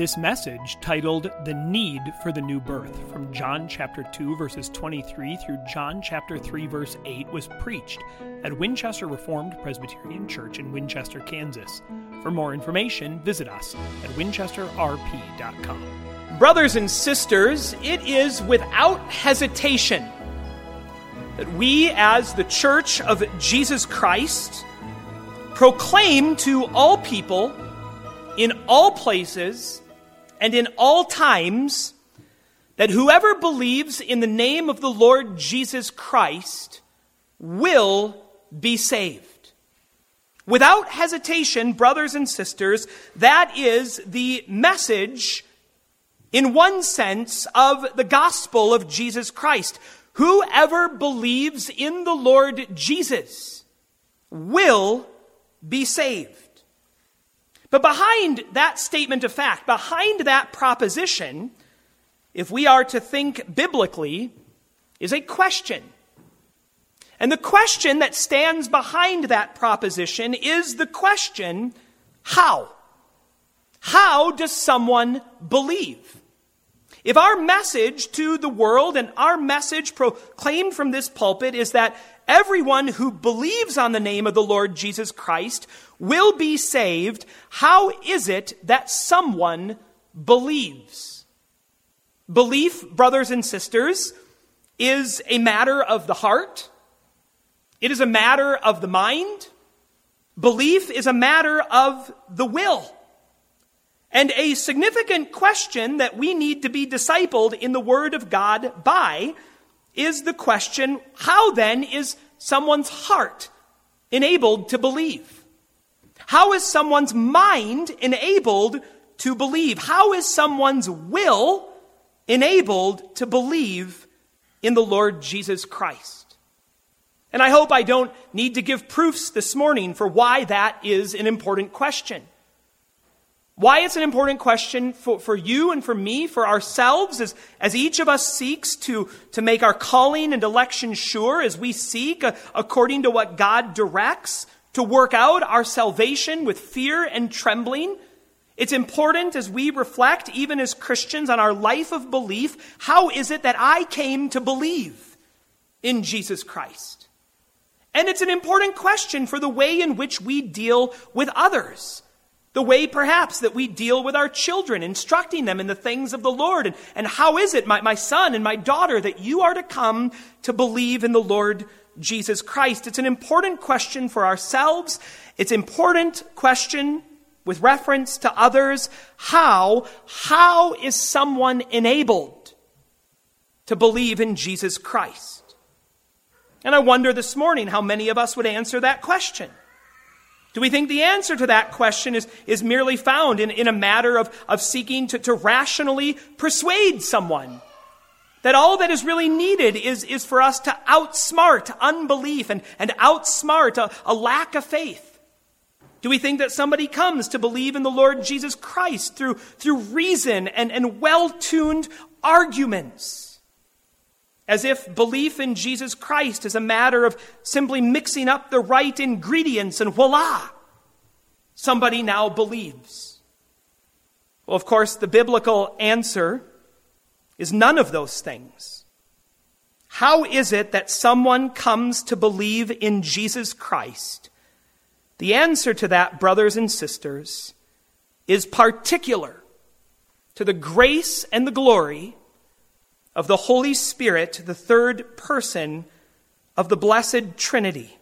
This message, titled The Need for the New Birth, from John chapter 2, verses 23 through John chapter 3, verse 8, was preached at Winchester Reformed Presbyterian Church in Winchester, Kansas. For more information, visit us at winchesterrp.com. Brothers and sisters, it is without hesitation that we, as the Church of Jesus Christ, proclaim to all people, in all places, and in all times, that whoever believes in the name of the Lord Jesus Christ will be saved. Without hesitation, brothers and sisters, that is the message, in one sense, of the gospel of Jesus Christ. Whoever believes in the Lord Jesus will be saved. But behind that statement of fact, behind that proposition, if we are to think biblically, is a question. And the question that stands behind that proposition is the question, how? How does someone believe? If our message to the world and our message proclaimed from this pulpit is that everyone who believes on the name of the Lord Jesus Christ will be saved, how is it that someone believes? Belief, brothers and sisters, is a matter of the heart. It is a matter of the mind. Belief is a matter of the will. And a significant question that we need to be discipled in the Word of God by is the question, how then is someone's heart enabled to believe? How is someone's mind enabled to believe? How is someone's will enabled to believe in the Lord Jesus Christ? And I hope I don't need to give proofs this morning for why that is an important question. Why it's an important question for you and for me, for ourselves, as each of us seeks to make our calling and election sure, as we seek, according to what God directs, to work out our salvation with fear and trembling. It's important as we reflect, even as Christians, on our life of belief. How is it that I came to believe in Jesus Christ? And it's an important question for the way in which we deal with others. The way, perhaps, that we deal with our children, instructing them in the things of the Lord. And how is it, my son and my daughter, that you are to come to believe in the Lord Jesus Christ? It's an important question for ourselves. It's an important question with reference to others. How is someone enabled to believe in Jesus Christ? And I wonder this morning how many of us would answer that question. Do we think the answer to that question is merely found in a matter of seeking to rationally persuade someone? That all that is really needed is for us to outsmart unbelief and outsmart a lack of faith? Do we think that somebody comes to believe in the Lord Jesus Christ through reason and well-tuned arguments? As if belief in Jesus Christ is a matter of simply mixing up the right ingredients and voila, somebody now believes. Well, of course, the biblical answer is none of those things. How is it that someone comes to believe in Jesus Christ? The answer to that, brothers and sisters, is particular to the grace and the glory of the Holy Spirit, the third person of the Blessed Trinity,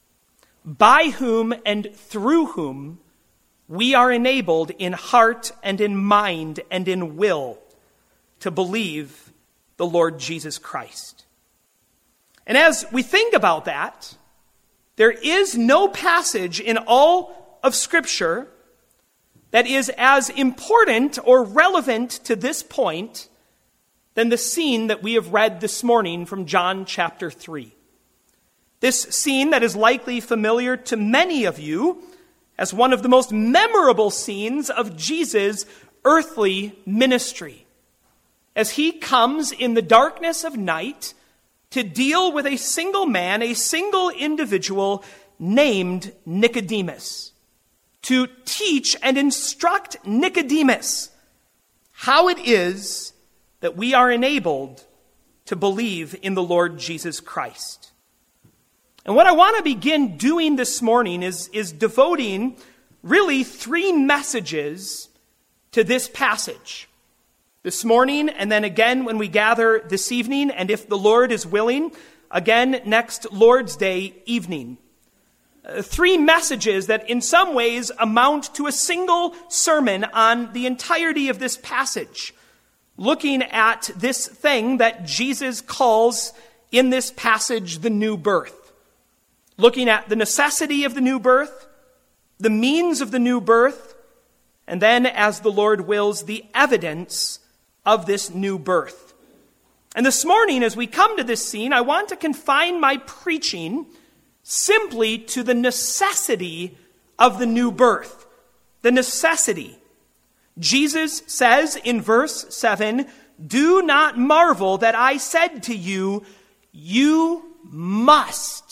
by whom and through whom we are enabled in heart and in mind and in will to believe the Lord Jesus Christ. And as we think about that, there is no passage in all of Scripture that is as important or relevant to this point than the scene that we have read this morning from John chapter 3. This scene that is likely familiar to many of you as one of the most memorable scenes of Jesus' earthly ministry, as he comes in the darkness of night to deal with a single man, a single individual named Nicodemus, to teach and instruct Nicodemus how it is that we are enabled to believe in the Lord Jesus Christ. And what I want to begin doing this morning is devoting really 3 messages to this passage. This morning, and then again when we gather this evening, and if the Lord is willing, again next Lord's Day evening. 3 messages that in some ways amount to a single sermon on the entirety of this passage, looking at this thing that Jesus calls in this passage the new birth. Looking at the necessity of the new birth, the means of the new birth, and then, as the Lord wills, the evidence of this new birth. And this morning, as we come to this scene, I want to confine my preaching simply to the necessity of the new birth. The necessity. Jesus says in verse 7, "Do not marvel that I said to you, you must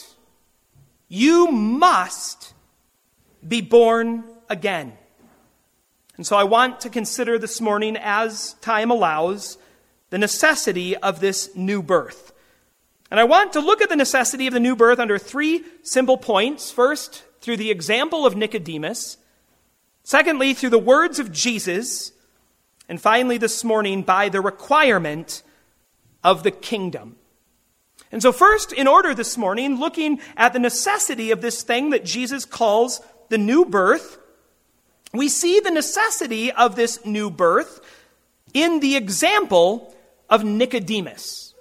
be born again." And so I want to consider this morning, as time allows, the necessity of this new birth. And I want to look at the necessity of the new birth under 3 simple points. First, through the example of Nicodemus. Secondly, through the words of Jesus. And finally, this morning, by the requirement of the kingdom. And so first, in order this morning, looking at the necessity of this thing that Jesus calls the new birth, we see the necessity of this new birth in the example of Nicodemus.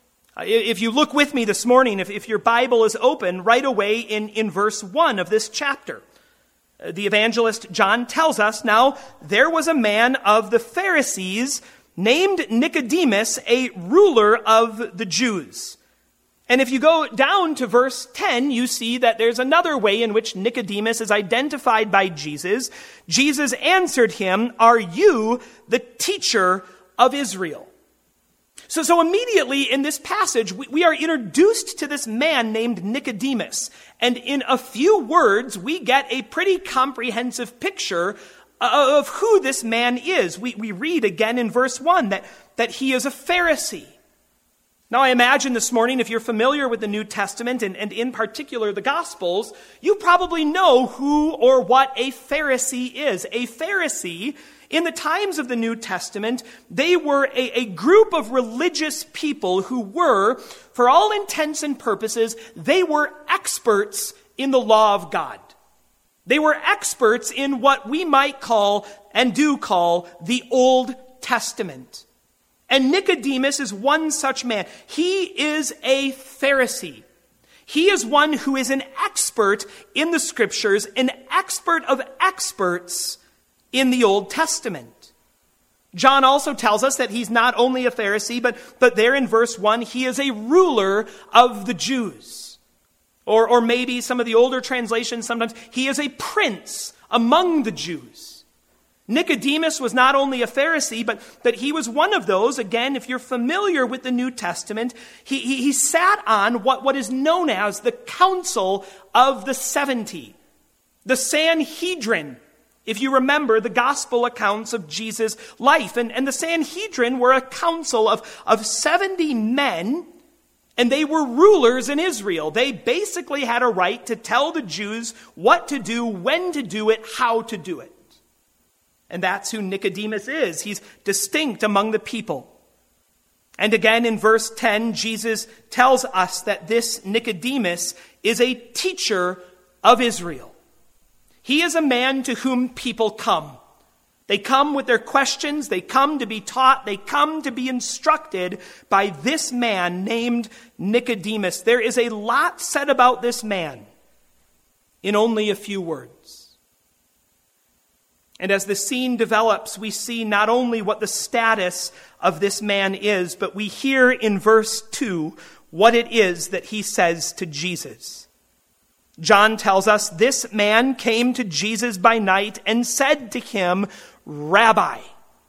If you look with me this morning, if your Bible is open, right away in verse 1 of this chapter, the evangelist John tells us, "Now there was a man of the Pharisees named Nicodemus, a ruler of the Jews." And if you go down to verse 10, you see that there's another way in which Nicodemus is identified by Jesus. Jesus answered him, "Are you the teacher of Israel?" So immediately in this passage, we are introduced to this man named Nicodemus. And in a few words, we get a pretty comprehensive picture of who this man is. We read again in verse 1 that he is a Pharisee. Now, I imagine this morning, if you're familiar with the New Testament, and in particular the Gospels, you probably know who or what a Pharisee is. A Pharisee, in the times of the New Testament, they were a group of religious people who were, for all intents and purposes, they were experts in the law of God. They were experts in what we might call, and do call, the Old Testament. And Nicodemus is one such man. He is a Pharisee. He is one who is an expert in the Scriptures, an expert of experts in the Old Testament. John also tells us that he's not only a Pharisee, but there in verse 1, he is a ruler of the Jews. Or maybe some of the older translations, sometimes he is a prince among the Jews. Nicodemus was not only a Pharisee, but he was one of those, again, if you're familiar with the New Testament, he sat on what is known as the Council of the 70, the Sanhedrin, if you remember the gospel accounts of Jesus' life. And the Sanhedrin were a council of 70 men, and they were rulers in Israel. They basically had a right to tell the Jews what to do, when to do it, how to do it. And that's who Nicodemus is. He's distinct among the people. And again in verse 10, Jesus tells us that this Nicodemus is a teacher of Israel. He is a man to whom people come. They come with their questions. They come to be taught. They come to be instructed by this man named Nicodemus. There is a lot said about this man in only a few words. And as the scene develops, we see not only what the status of this man is, but we hear in verse 2 what it is that he says to Jesus. John tells us, "This man came to Jesus by night and said to him, 'Rabbi,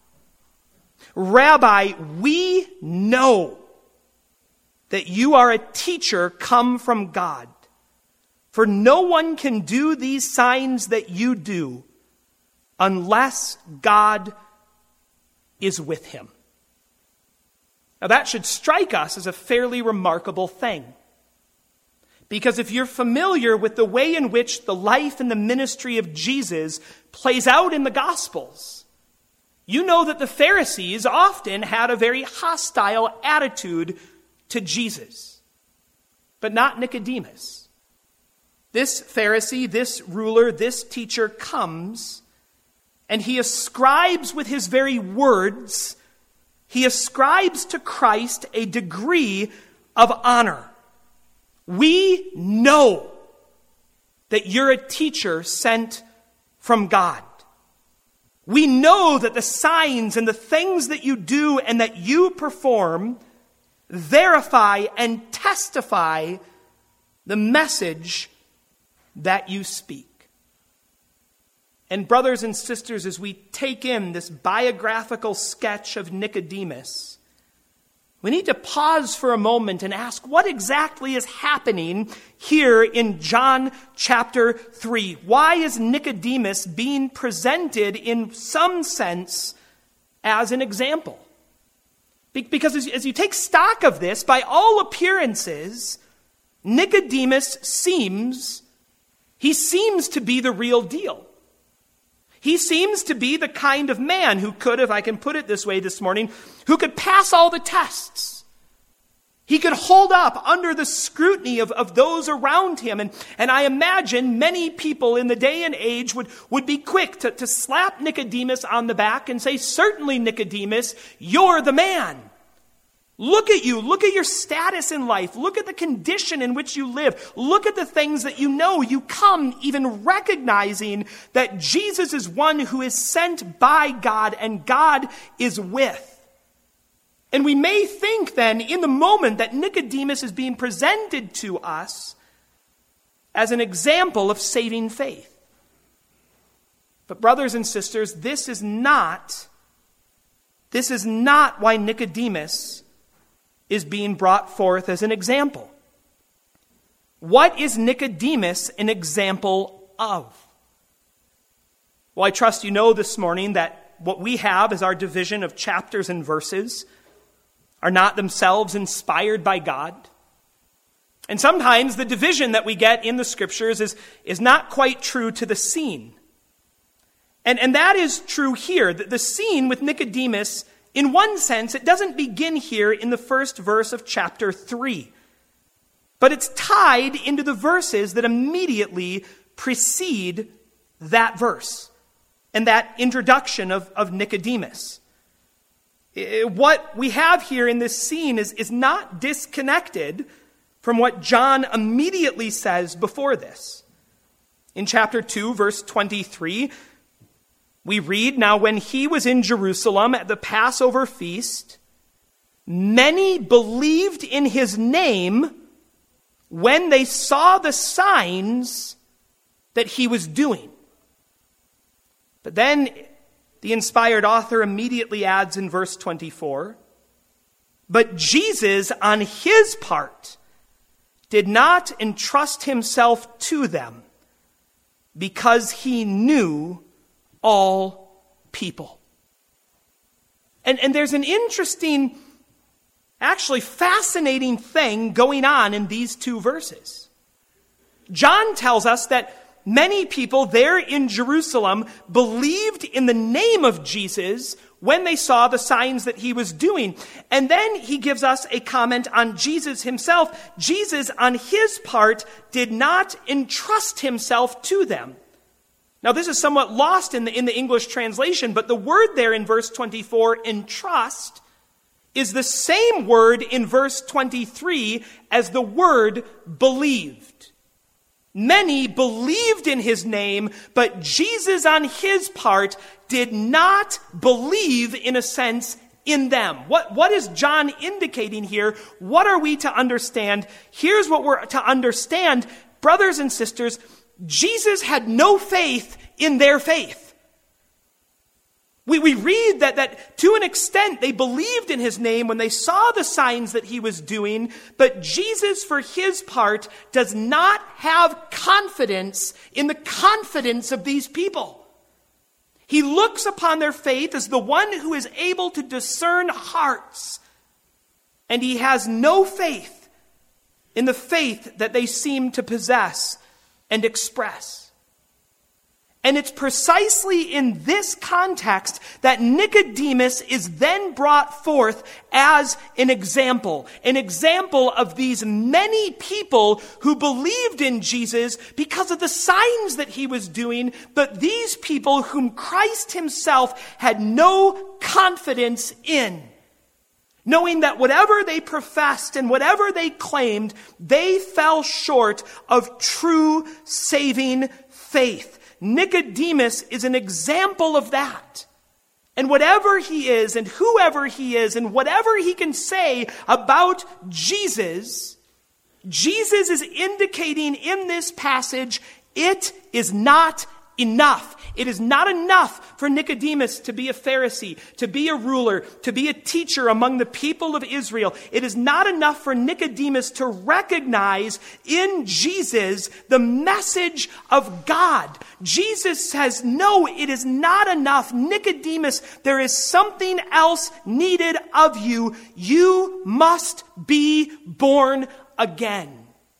Rabbi, we know that you are a teacher come from God, for no one can do these signs that you do unless God is with him. Now that should strike us as a fairly remarkable thing. Because if you're familiar with the way in which the life and the ministry of Jesus plays out in the Gospels, you know that the Pharisees often had a very hostile attitude to Jesus, but not Nicodemus. This Pharisee, this ruler, this teacher comes, and he ascribes with his very words, he ascribes to Christ a degree of honor. We know that you're a teacher sent from God. We know that the signs and the things that you do and that you perform verify and testify the message that you speak. And brothers and sisters, as we take in this biographical sketch of Nicodemus, we need to pause for a moment and ask what exactly is happening here in John chapter 3. Why is Nicodemus being presented in some sense as an example? Because as you take stock of this, by all appearances, Nicodemus seems to be the real deal. He seems to be the kind of man who could, if I can put it this way this morning, who could pass all the tests. He could hold up under the scrutiny of those around him. And I imagine many people in the day and age would be quick to slap Nicodemus on the back and say, certainly, Nicodemus, you're the man. Look at you. Look at your status in life. Look at the condition in which you live. Look at the things that you know. You come even recognizing that Jesus is one who is sent by God and God is with. And we may think then in the moment that Nicodemus is being presented to us as an example of saving faith. But brothers and sisters, this is not why Nicodemus is being brought forth as an example. What is Nicodemus an example of? Well, I trust you know this morning that what we have as our division of chapters and verses are not themselves inspired by God. And sometimes the division that we get in the scriptures is not quite true to the scene. And that is true here. The scene with Nicodemus, in one sense, it doesn't begin here in the first verse of chapter 3. But it's tied into the verses that immediately precede that verse and that introduction of Nicodemus. What we have here in this scene is not disconnected from what John immediately says before this. In chapter 2, verse 23, we read, "Now when he was in Jerusalem at the Passover feast, many believed in his name when they saw the signs that he was doing." But then the inspired author immediately adds in verse 24, "But Jesus, on his part, did not entrust himself to them because he knew all people." And there's an interesting, actually fascinating thing going on in these two verses. John tells us that many people there in Jerusalem believed in the name of Jesus when they saw the signs that he was doing. And then he gives us a comment on Jesus himself. Jesus, on his part, did not entrust himself to them. Now, this is somewhat lost in the English translation, but the word there in verse 24, entrust, is the same word in verse 23 as the word believed. Many believed in his name, but Jesus on his part did not believe, in a sense, in them. What is John indicating here? What are we to understand? Here's what we're to understand. Brothers and sisters, Jesus had no faith in their faith. We read that to an extent they believed in his name when they saw the signs that he was doing, but Jesus, for his part, does not have confidence in the confidence of these people. He looks upon their faith as the one who is able to discern hearts. And he has no faith in the faith that they seem to possess and express. And it's precisely in this context that Nicodemus is then brought forth as an example of these many people who believed in Jesus because of the signs that he was doing, but these people whom Christ himself had no confidence in, knowing that whatever they professed and whatever they claimed, they fell short of true saving faith. Nicodemus is an example of that. And whatever he is and whoever he is and whatever he can say about Jesus, Jesus is indicating in this passage, it is not enough. It is not enough for Nicodemus to be a Pharisee, to be a ruler, to be a teacher among the people of Israel. It is not enough for Nicodemus to recognize in Jesus the message of God. Jesus says, no, it is not enough. Nicodemus, there is something else needed of you. You must be born again.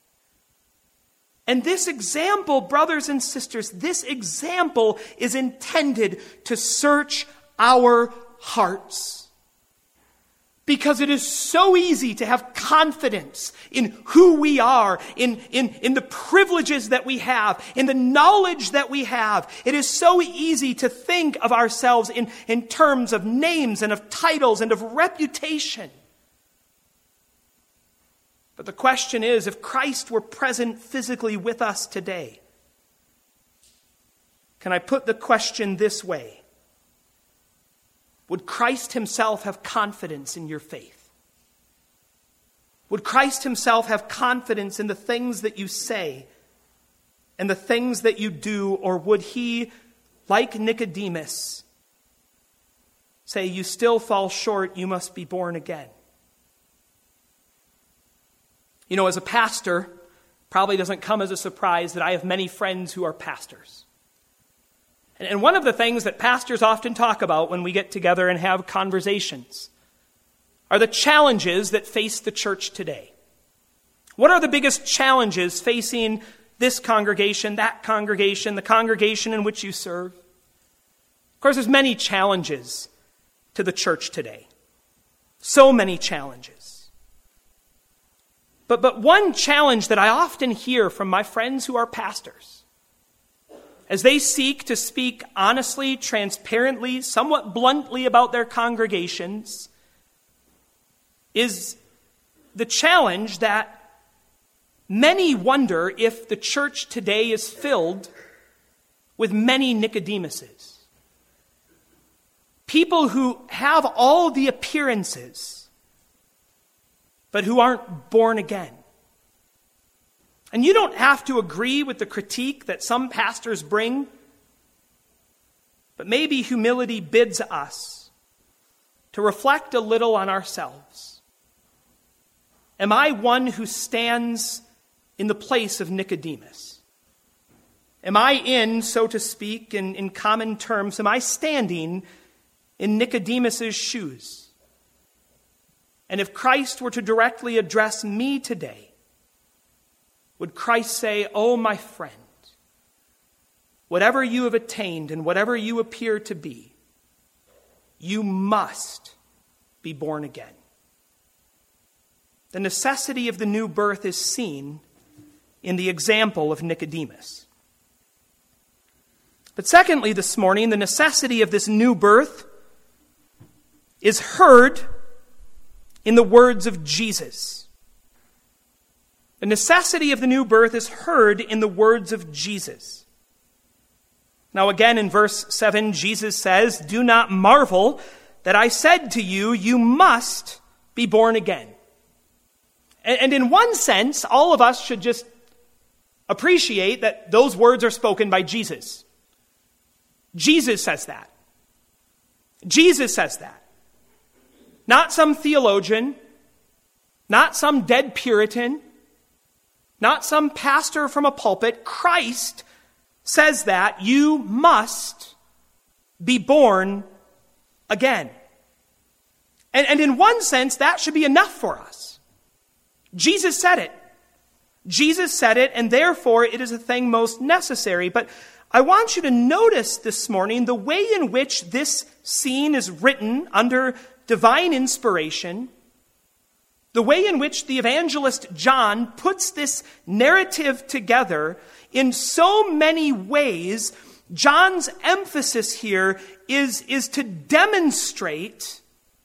And this example, brothers and sisters, this example is intended to search our hearts. Because it is so easy to have confidence in who we are, in the privileges that we have, in the knowledge that we have. It is so easy to think of ourselves in terms of names and of titles and of reputation. But the question is, if Christ were present physically with us today, can I put the question this way? Would Christ himself have confidence in your faith? Would Christ himself have confidence in the things that you say and the things that you do? Or would he, like Nicodemus, say, you still fall short, you must be born again? You know, as a pastor, probably doesn't come as a surprise that I have many friends who are pastors. And one of the things that pastors often talk about when we get together and have conversations are the challenges that face the church today. What are the biggest challenges facing this congregation, that congregation, the congregation in which you serve? Of course, there's many challenges to the church today. So many challenges. But one challenge that I often hear from my friends who are pastors, as they seek to speak honestly, transparently, somewhat bluntly about their congregations, is the challenge that many wonder if the church today is filled with many Nicodemuses. People who have all the appearances, but who aren't born again. And you don't have to agree with the critique that some pastors bring, but maybe humility bids us to reflect a little on ourselves. Am I one who stands in the place of Nicodemus? Am I in, so to speak, in common terms, am I standing in Nicodemus's shoes? And if Christ were to directly address me today, would Christ say, oh, my friend, whatever you have attained and whatever you appear to be, you must be born again. The necessity of the new birth is seen in the example of Nicodemus. But secondly, this morning, the necessity of this new birth is heard in the words of Jesus. The necessity of the new birth is heard in the words of Jesus. Now again in verse 7, Jesus says, do not marvel that I said to you, you must be born again. And in one sense, all of us should just appreciate that those words are spoken by Jesus. Jesus says that. Jesus says that. Not some theologian, not some dead Puritan, not some pastor from a pulpit. Christ says that you must be born again. And in one sense, that should be enough for us. Jesus said it. Jesus said it, and therefore it is a thing most necessary. But I want you to notice this morning the way in which this scene is written under divine inspiration, the way in which the evangelist John puts this narrative together. In so many ways, John's emphasis here is to demonstrate.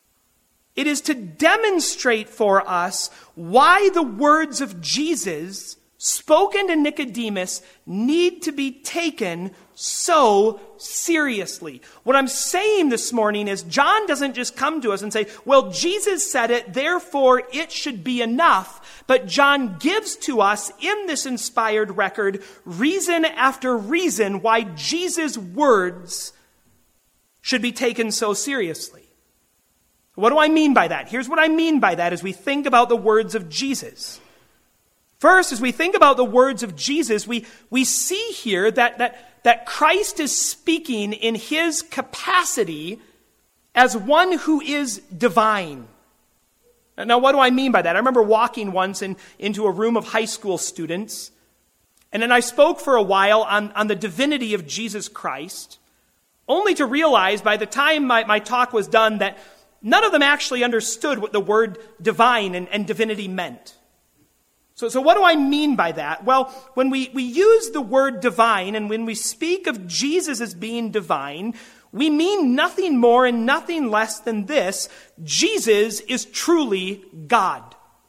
It is to demonstrate for us why the words of Jesus spoken to Nicodemus need to be taken so seriously. What I'm saying this morning is John doesn't just come to us and say, well, Jesus said it, therefore it should be enough. But John gives to us in this inspired record reason after reason why Jesus' words should be taken so seriously. What do I mean by that? Here's what I mean by that as we think about the words of Jesus. First, as we think about the words of Jesus, we see here that Christ is speaking in his capacity as one who is divine. Now, what do I mean by that? I remember walking once into a room of high school students, and then I spoke for a while on the divinity of Jesus Christ, only to realize by the time my talk was done that none of them actually understood what the word divine and divinity meant. So what do I mean by that? Well, when we use the word divine and when we speak of Jesus as being divine, we mean nothing more and nothing less than this. Jesus is truly God.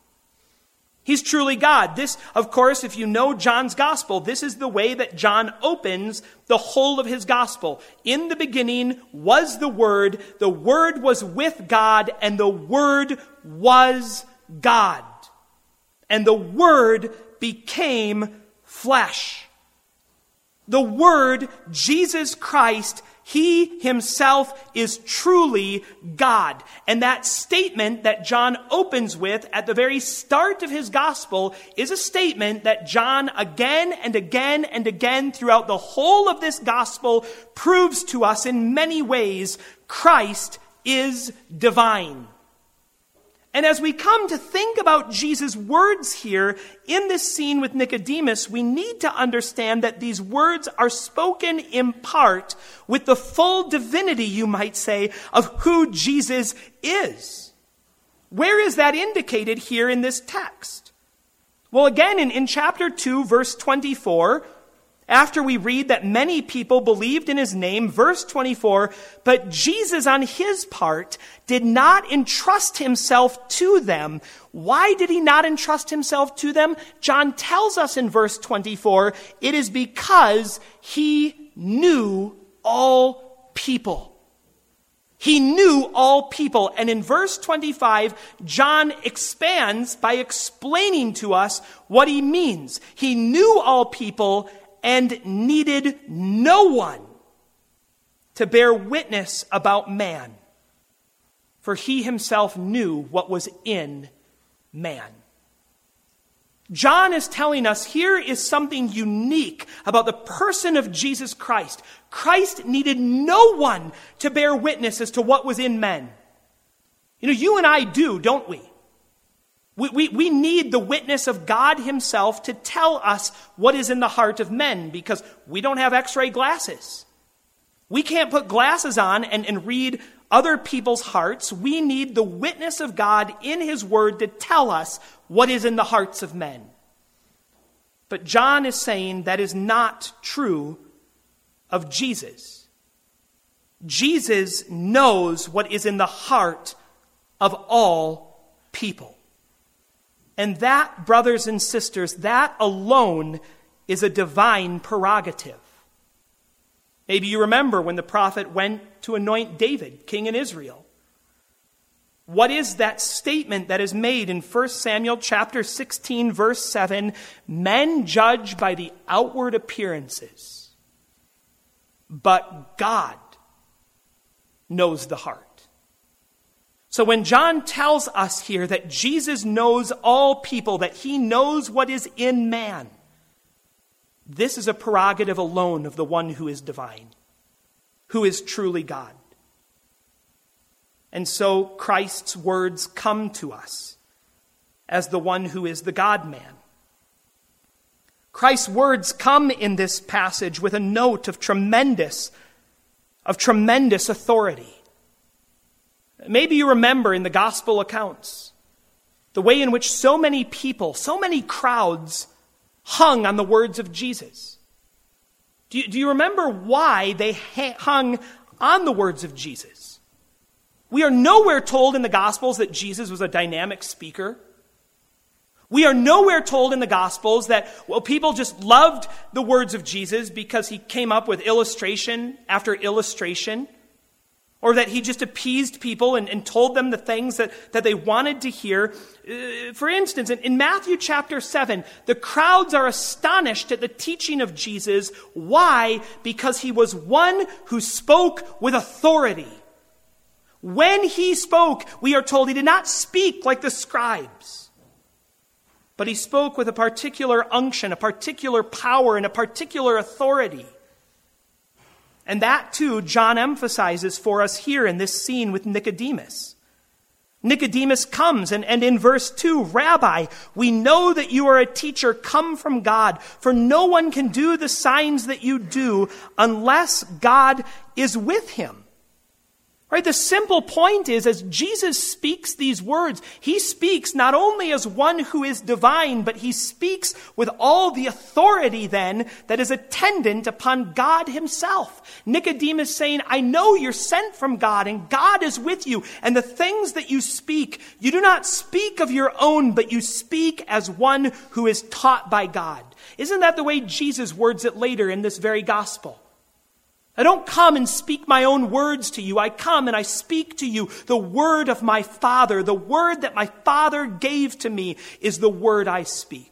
He's truly God. This, of course, if you know John's gospel, this is the way that John opens the whole of his gospel. In the beginning was the Word was with God, and the Word was God. And the Word became flesh. The Word, Jesus Christ, he himself is truly God. And that statement that John opens with at the very start of his gospel is a statement that John again and again and again throughout the whole of this gospel proves to us in many ways Christ is divine. And as we come to think about Jesus' words here in this scene with Nicodemus, we need to understand that these words are spoken in part with the full divinity, you might say, of who Jesus is. Where is that indicated here in this text? Well, again, in chapter 2, verse 24, after we read that many people believed in his name, verse 24, but Jesus on his part did not entrust himself to them. Why did he not entrust himself to them? John tells us in verse 24, it is because he knew all people. He knew all people. And in verse 25, John expands by explaining to us what he means. He knew all people and needed no one to bear witness about man, for he himself knew what was in man. John is telling us here is something unique about the person of Jesus Christ. Christ needed no one to bear witness as to what was in men. You know, you and I do, don't we? We need the witness of God himself to tell us what is in the heart of men because we don't have x-ray glasses. We can't put glasses on and read other people's hearts. We need the witness of God in his word to tell us what is in the hearts of men. But John is saying that is not true of Jesus. Jesus knows what is in the heart of all people. And that, brothers and sisters, that alone is a divine prerogative. Maybe you remember when the prophet went to anoint David, king in Israel. What is that statement that is made in 1 Samuel chapter 16, verse 7? Men judge by the outward appearances, but God knows the heart. So when John tells us here that Jesus knows all people, that he knows what is in man, this is a prerogative alone of the one who is divine. who is truly God. And so Christ's words come to us as the one who is the God-man. Christ's words come in this passage with a note of tremendous authority. Maybe you remember in the gospel accounts the way in which so many people, so many crowds hung on the words of Jesus. Do you remember why they hung on the words of Jesus? We are nowhere told in the Gospels that Jesus was a dynamic speaker. We are nowhere told in the Gospels that, people just loved the words of Jesus because he came up with illustration after illustration, or that he just appeased people and told them the things that they wanted to hear. For instance, in Matthew chapter 7, the crowds are astonished at the teaching of Jesus. Why? Because he was one who spoke with authority. When he spoke, we are told he did not speak like the scribes. But he spoke with a particular unction, a particular power, and a particular authority. And that too, John emphasizes for us here in this scene with Nicodemus. Nicodemus comes, and in verse 2, Rabbi, we know that you are a teacher come from God, for no one can do the signs that you do unless God is with him. Right? The simple point is, as Jesus speaks these words, he speaks not only as one who is divine, but he speaks with all the authority then that is attendant upon God himself. Nicodemus saying, I know you're sent from God and God is with you. And the things that you speak, you do not speak of your own, but you speak as one who is taught by God. Isn't that the way Jesus words it later in this very gospel? I don't come and speak my own words to you. I come and I speak to you the word of my Father. The word that my Father gave to me is the word I speak.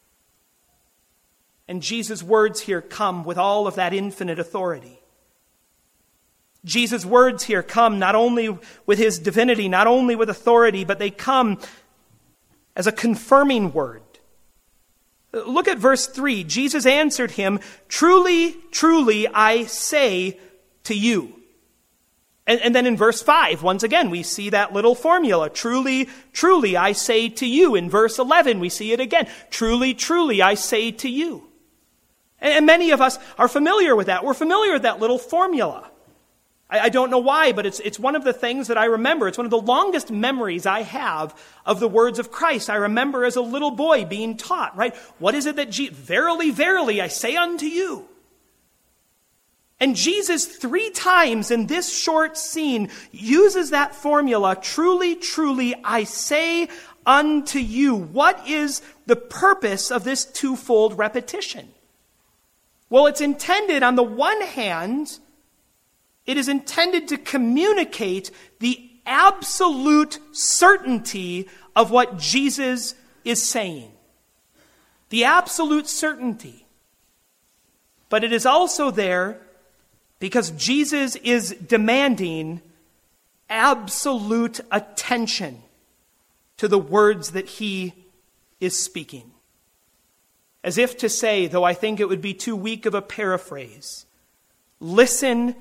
And Jesus' words here come with all of that infinite authority. Jesus' words here come not only with his divinity, not only with authority, but they come as a confirming word. Look at verse 3. Jesus answered him, truly, truly, I say to you. And then in verse 5, once again, we see that little formula. Truly, truly, I say to you. In verse 11, we see it again. Truly, truly, I say to you. And many of us are familiar with that. We're familiar with that little formula. I don't know why, but it's one of the things that I remember. It's one of the longest memories I have of the words of Christ. I remember as a little boy being taught, right? What is it that verily, verily, I say unto you. And Jesus 3 times in this short scene uses that formula, truly, truly, I say unto you. What is the purpose of this twofold repetition? Well, it's intended on the one hand, it is intended to communicate the absolute certainty of what Jesus is saying. The absolute certainty. But it is also there because Jesus is demanding absolute attention to the words that he is speaking. As if to say, though I think it would be too weak of a paraphrase, listen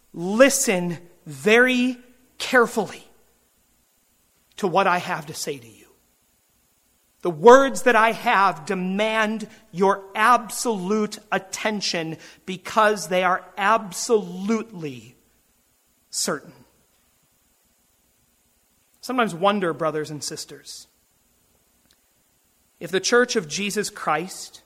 very carefully to what I have to say to you. The words that I have demand your absolute attention because they are absolutely certain. Sometimes wonder, brothers and sisters, if the Church of Jesus Christ,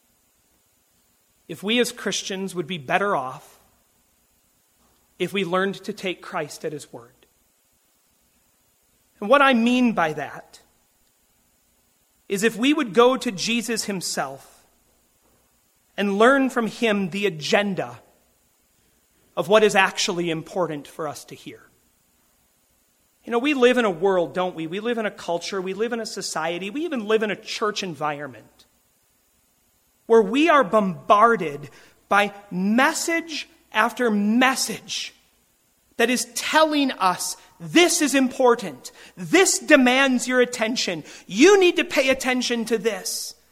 if we as Christians would be better off if we learned to take Christ at his word. And what I mean by that is if we would go to Jesus himself and learn from him the agenda of what is actually important for us to hear. You know, we live in a world, don't we? We live in a culture, we live in a society, we even live in a church environment where we are bombarded by message after message that is telling us this is important. This demands your attention. You need to pay attention to this.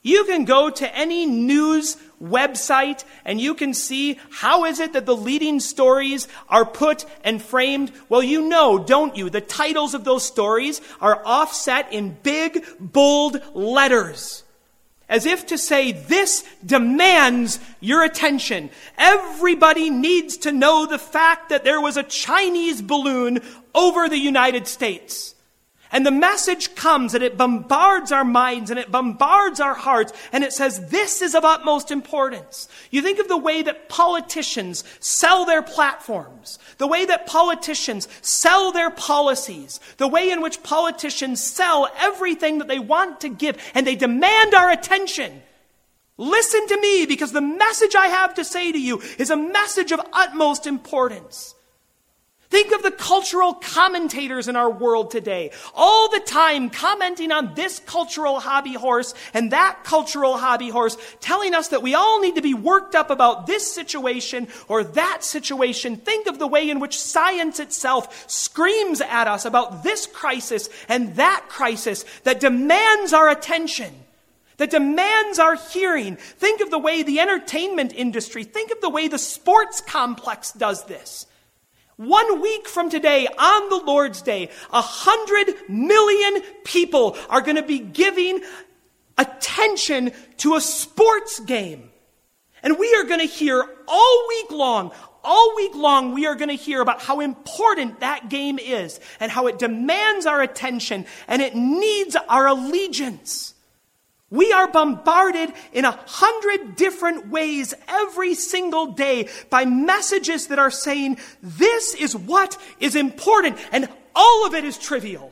You can go to any news website and you can see how is it that the leading stories are put and framed. Well, you know, don't you? The titles of those stories are offset in big, bold letters, as if to say, this demands your attention. Everybody needs to know the fact that there was a Chinese balloon over the United States. And the message comes and it bombards our minds and it bombards our hearts, and it says this is of utmost importance. You think of the way that politicians sell their platforms, the way that politicians sell their policies, the way in which politicians sell everything that they want to give, and they demand our attention. Listen to me, because the message I have to say to you is a message of utmost importance. Think of the cultural commentators in our world today, all the time commenting on this cultural hobby horse and that cultural hobby horse, telling us that we all need to be worked up about this situation or that situation. Think of the way in which science itself screams at us about this crisis and that crisis that demands our attention, that demands our hearing. Think of the way the entertainment industry, think of the way the sports complex does this. 1 week from today, on the Lord's Day, 100 million people are going to be giving attention to a sports game. And we are going to hear all week long, we are going to hear about how important that game is and how it demands our attention and it needs our allegiance. We are bombarded in 100 different ways every single day by messages that are saying, this is what is important, and all of it is trivial.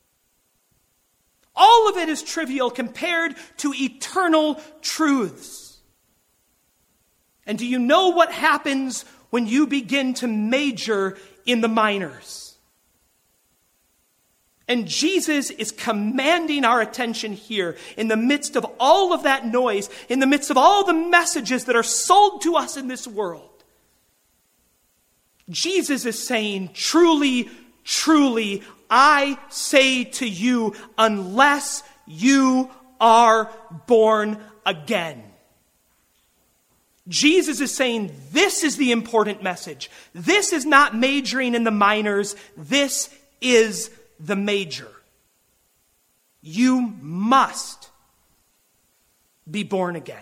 All of it is trivial compared to eternal truths. And do you know what happens when you begin to major in the minors? And Jesus is commanding our attention here in the midst of all of that noise, in the midst of all the messages that are sold to us in this world. Jesus is saying, truly, truly, I say to you, unless you are born again. Jesus is saying, this is the important message. This is not majoring in the minors. This is the major. You must be born again.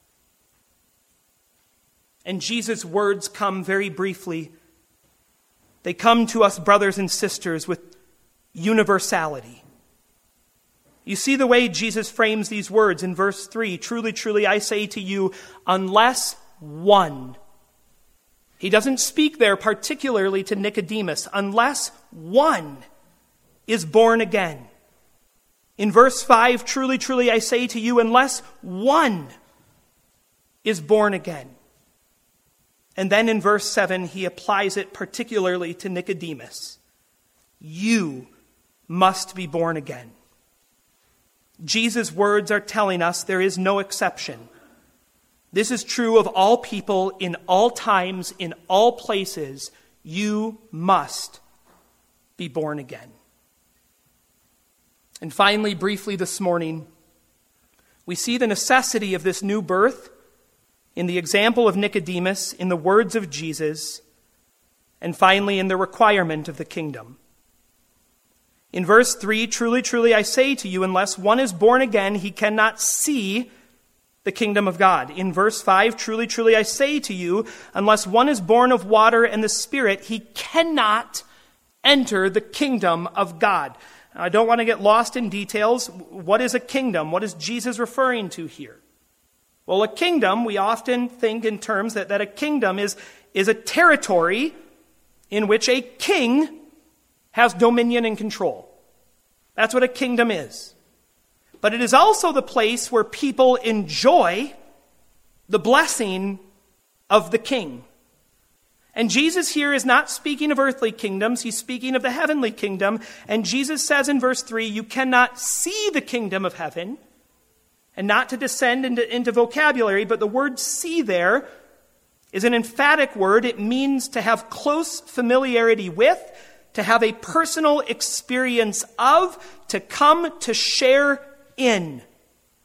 And Jesus' words come very briefly. They come to us, brothers and sisters, with universality. You see the way Jesus frames these words in verse 3. Truly, truly, I say to you, unless one. He doesn't speak there particularly to Nicodemus. Unless one is born again. In verse 5, truly, truly, I say to you, unless one is born again. And then in verse 7, he applies it particularly to Nicodemus. You must be born again. Jesus' words are telling us there is no exception. This is true of all people in all times, in all places. You must be born again. And finally, briefly this morning, we see the necessity of this new birth in the example of Nicodemus, in the words of Jesus, and finally in the requirement of the kingdom. In verse 3, truly, truly, I say to you, unless one is born again, he cannot see the kingdom of God. In verse 5, truly, truly, I say to you, unless one is born of water and the Spirit, he cannot enter the kingdom of God. I don't want to get lost in details. What is a kingdom? What is Jesus referring to here? Well, a kingdom, we often think in terms that a kingdom is a territory in which a king has dominion and control. That's what a kingdom is. But it is also the place where people enjoy the blessing of the king. And Jesus here is not speaking of earthly kingdoms. He's speaking of the heavenly kingdom. And Jesus says in verse 3, you cannot see the kingdom of heaven. And not to descend into vocabulary, but the word see there is an emphatic word. It means to have close familiarity with, to have a personal experience of, to come to share in.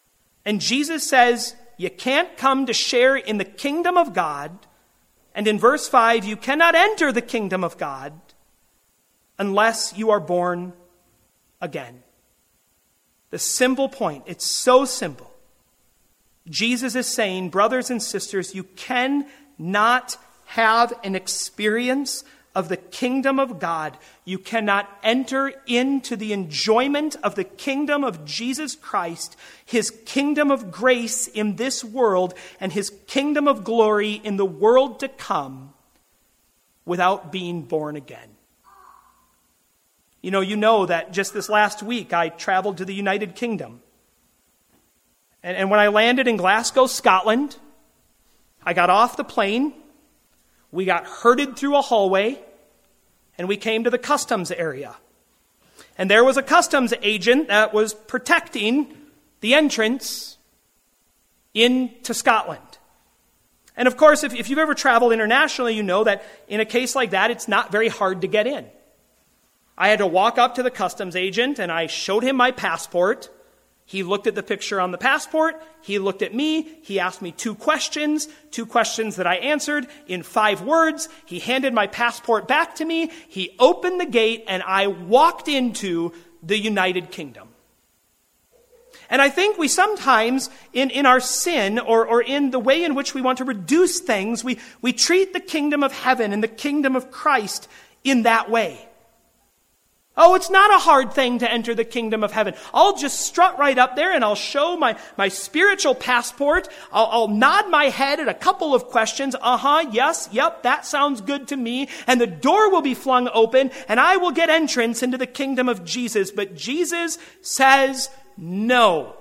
And Jesus says, you can't come to share in the kingdom of God. And in verse 5, you cannot enter the kingdom of God unless you are born again. The simple point, it's so simple. Jesus is saying, brothers and sisters, you cannot have an experience of the kingdom of God. You cannot enter into the enjoyment of the kingdom of Jesus Christ, his kingdom of grace in this world, and his kingdom of glory in the world to come, without being born again. You know that just this last week I traveled to the United Kingdom. And when I landed in Glasgow, Scotland, I got off the plane, we got herded through a hallway, and we came to the customs area. And there was a customs agent that was protecting the entrance into Scotland. And of course, if you've ever traveled internationally, you know that in a case like that, it's not very hard to get in. I had to walk up to the customs agent, and I showed him my passport. He looked at the picture on the passport. He looked at me. He asked me two questions that I answered in 5 words. He handed my passport back to me. He opened the gate, and I walked into the United Kingdom. And I think we sometimes, in our sin or in the way in which we want to reduce things, we treat the kingdom of heaven and the kingdom of Christ in that way. Oh, it's not a hard thing to enter the kingdom of heaven. I'll just strut right up there and I'll show my spiritual passport. I'll nod my head at a couple of questions. Yes, yep, that sounds good to me. And the door will be flung open and I will get entrance into the kingdom of Jesus. But Jesus says no.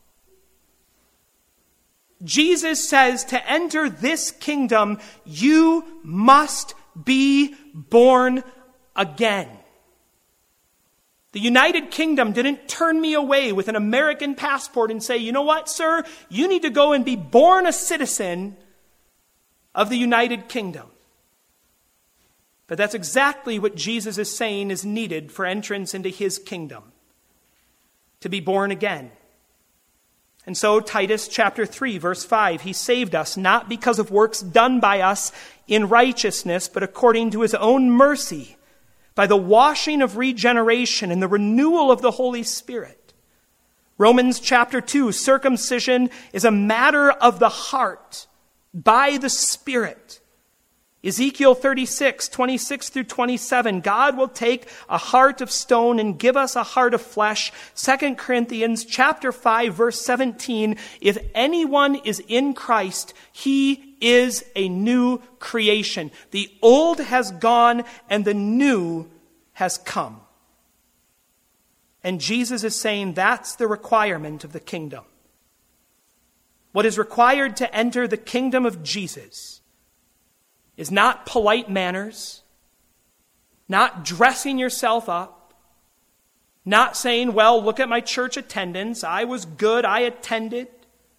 Jesus says to enter this kingdom, you must be born again. The United Kingdom didn't turn me away with an American passport and say, you know what, sir? You need to go and be born a citizen of the United Kingdom. But that's exactly what Jesus is saying is needed for entrance into his kingdom. To be born again. And so Titus chapter 3, verse 5, he saved us not because of works done by us in righteousness, but according to his own mercy, by the washing of regeneration and the renewal of the Holy Spirit. Romans chapter 2, circumcision is a matter of the heart by the Spirit. Ezekiel 36, 26 through 27, God will take a heart of stone and give us a heart of flesh. 2 Corinthians chapter 5, verse 17, if anyone is in Christ, he is a new creation. The old has gone and the new has come. And Jesus is saying that's the requirement of the kingdom. What is required to enter the kingdom of Jesus is not polite manners, not dressing yourself up, not saying, well, look at my church attendance. I was good. I attended.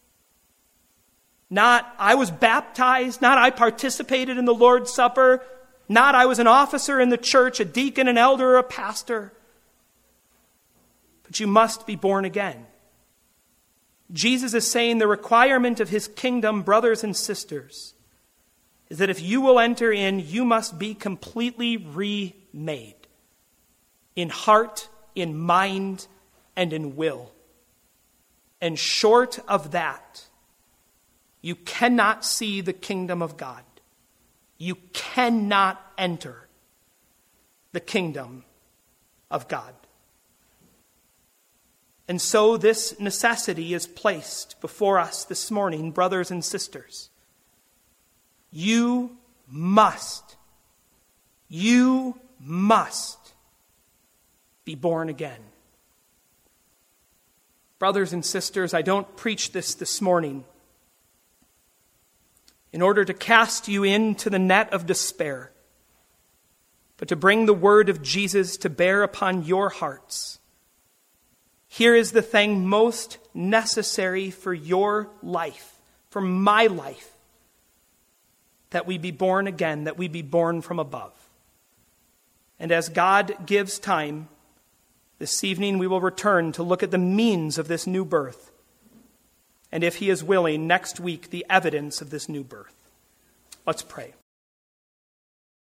Not, I was baptized. Not, I participated in the Lord's Supper. Not, I was an officer in the church, a deacon, an elder, or a pastor. But you must be born again. Jesus is saying the requirement of his kingdom, brothers and sisters, is that if you will enter in, you must be completely remade. In heart, in mind, and in will. And short of that, you cannot see the kingdom of God. You cannot enter the kingdom of God. And so this necessity is placed before us this morning, brothers and sisters. You must be born again. Brothers and sisters, I don't preach this morning in order to cast you into the net of despair, but to bring the word of Jesus to bear upon your hearts. Here is the thing most necessary for your life, for my life, that we be born again, that we be born from above. And as God gives time, this evening we will return to look at the means of this new birth. and if he is willing, next week, the evidence of this new birth. Let's pray.